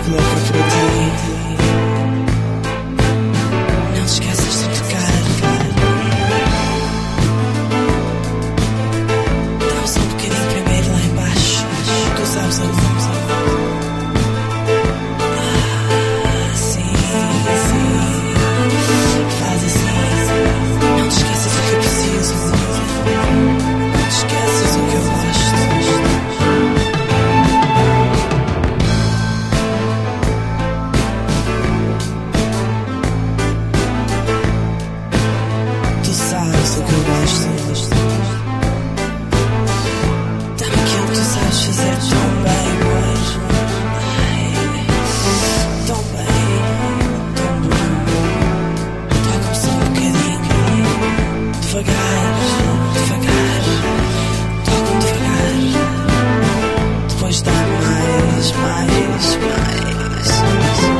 fico louca por ti. Não te esqueças de tocar. Dá só um bocadinho primeiro lá embaixo. Tu sabes onde vamos. Sim, sim. Faz assim. Não te esqueças do que eu preciso. Não te esqueças do que eu gosto. Tu sabes o que eu gosto. Dá-me aquilo que tu sabes fazer tão bem, beijo. Ai, tão bem, tão bom. Toca-me só um bocadinho. Devagar, devagar. Toca-me devagar. Depois dá mais, mais, mais.